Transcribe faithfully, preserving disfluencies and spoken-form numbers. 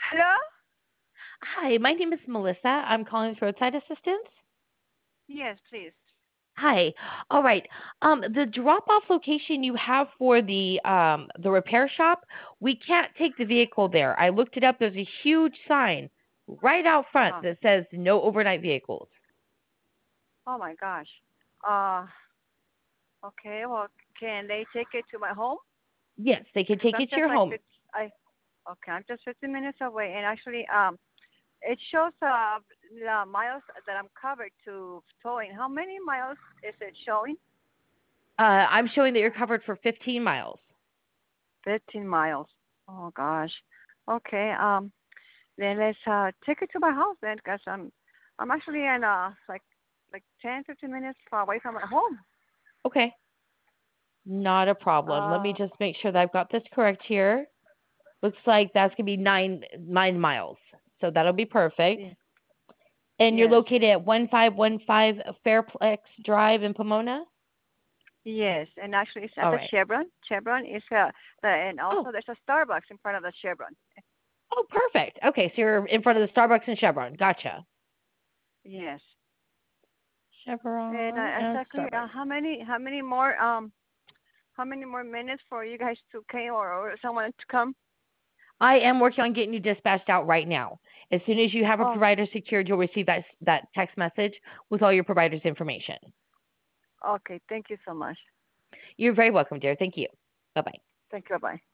Hello? Hi, my name is Melissa. I'm calling with roadside assistance. Yes, please. Hi. All right. Um, the drop-off location you have for the um the repair shop, we can't take the vehicle there. I looked it up. There's a huge sign right out front Uh-huh. that says no overnight vehicles. Oh my gosh. Uh, okay. Well, can they take it to my home? Yes, they can Because take I'm it to just your like home. fif- I. Okay, I'm just fifteen minutes away, and actually, um, it shows uh the miles that I'm covered to towing. How many miles is it showing? Uh, I'm showing that you're covered for fifteen miles. Fifteen miles. Oh gosh. Okay. Um, then let's uh take it to my house then, because I'm I'm actually in uh like like ten, fifteen minutes far away from my home. Okay, not a problem. Let me Uh, just make sure that I've got this correct here. Looks like that's gonna be nine nine miles, so that'll be perfect. yeah. And you're Yes. located at one five one five Fairplex Drive in Pomona? Yes, and actually it's at All the right. Chevron. Chevron is uh, the, and Oh, also there's a Starbucks in front of the Chevron. oh, perfect. Okay, so you're in front of the Starbucks and Chevron. Gotcha. Yes, and Chevron uh, and exactly Starbucks. uh, how many how many more um how many more minutes for you guys to come or, or someone to come? I am working on getting you dispatched out right now. As soon as you have a Oh, provider secured, you'll receive that that text message with all your provider's information. okay. Thank you so much. You're very welcome, dear. Thank you. Bye bye. Thank you. Bye.